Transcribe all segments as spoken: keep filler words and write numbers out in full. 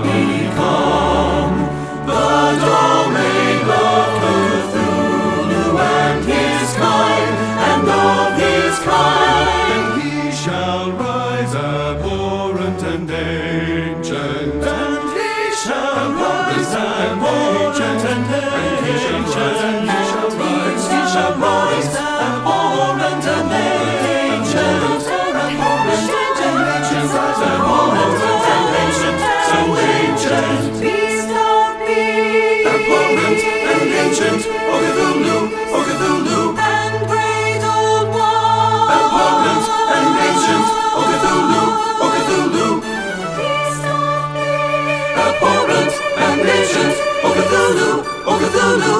he come. The domain of Cthulhu and his kind, and of his kind. He shall rise abhorrent and ancient, And he shall rise abhorrent and ancient. He shall rise, he shall rise abhorrent and ancient. Abhorrent and ancient, abhorrent and ancient, so ancient. Beast of beasts. Abhorrent and ancient, O Cthulhu, O Cthulhu. And great old one. Abhorrent and ancient, O Cthulhu, O Cthulhu. Beast of beasts. Abhorrent and ancient, O Cthulhu, O Cthulhu.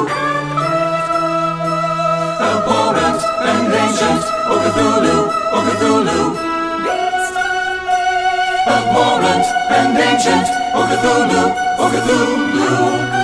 Abhorrent and ancient, O Cthulhu, O Cthulhu. Beast of beasts. Abhorrent and ancient, O Cthulhu, O Cthulhu.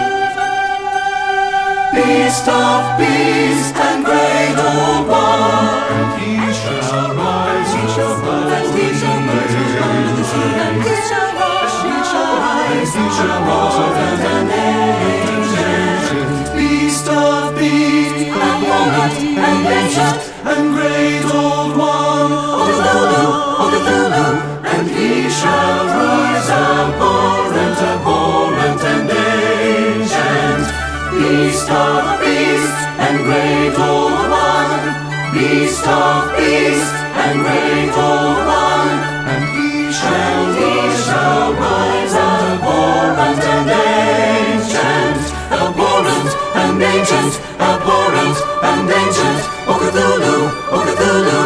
Beast of beasts and great old one. and he shall rise, He shall rise, and he shall rise, and he shall rise, he shall rise, he shall rise, and ancient. Beast of beasts, abhorrent and ancient, and great old one. O Cthulhu, O Cthulhu, and he shall rise, abhorrent, abhorrent and ancient. Beast of beasts and great old one. Beast of beasts and great old one. and he shall And he shall rise, abhorrent and ancient, abhorrent and ancient, abhorrent and ancient. O Cthulhu, O Cthulhu.